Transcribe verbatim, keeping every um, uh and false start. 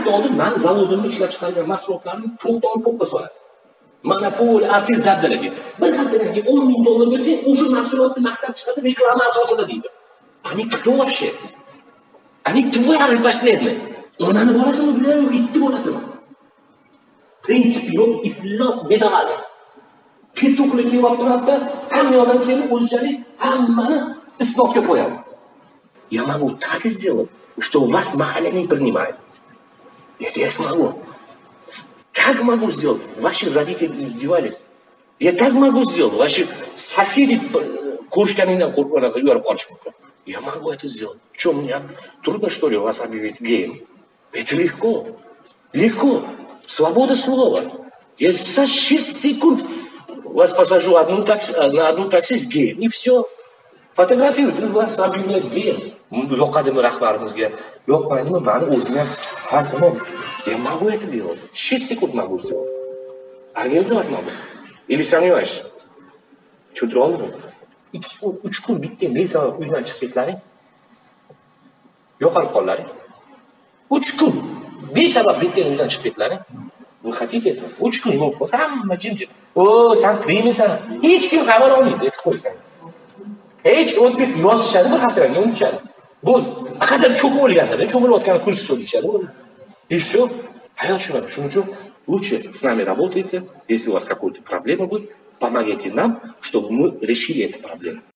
hafta oldin mani zavodimni ishlab chiqargan mahsulotlarni to'xtab to'pqa soladi. Mana pul, artist dabdala deydi. Bir haftadan keyin o'n ming dollar bersang, o'sha mahsulotni maqtab chiqadi reklama asosida deydi. Ani кто вообще? Ani твой рыбашledmi? Onani bolasimi bilan itni bolasimi? Prinsip yo'q, iflos bedavali. Petuklik kelyapti turibdi, hammadan kelib o'zchalik hammani isnofga qo'yadi. Я могу так сделать, что вас махалля не принимает. Это я смогу. Как могу сделать? Ваши родители издевались. Я так могу сделать. Ваши соседи куршканидан qo'rqib yurib qolish mumkin. Я могу это сделать. Что, мне трудно, что ли, вас объявить геем? Это легко. Легко. Свобода слова. Я за шесть секунд вас посажу одну такси, на одну такси с геем. И все. Фотографируют, вас объявляют геем. Yoqadimi rahbarimizga? Yoqmaydimi? Mani o'zim ham har kuni я могу это делать. шесть секунд могу сделать. Организовать могу. Или сомневаешься? Что трогал? uch kun bitta besamar uydan chiqib ketlaring. Yo'qolib qollaring. uch kun besabab bitta uydan chiqib ketlaring. Вы хотите этого? uch kun yo'q bo'lsa hamma jimjit. O, sen frimisan. Hech kim xabar olmaydi, aytib qo'ysan. Hech kim o'tib ketdi, yozishadi bir haftadan keyin unutishadi. Bu aqadar cho'kib o'lganda, cho'milayotgan kurs so'rayishadi. И все. Hayot shunaqa. Shuning uchun лучше с нами работайте. Если у вас какая-то проблема будет, помогите нам, чтобы мы решили эту проблему.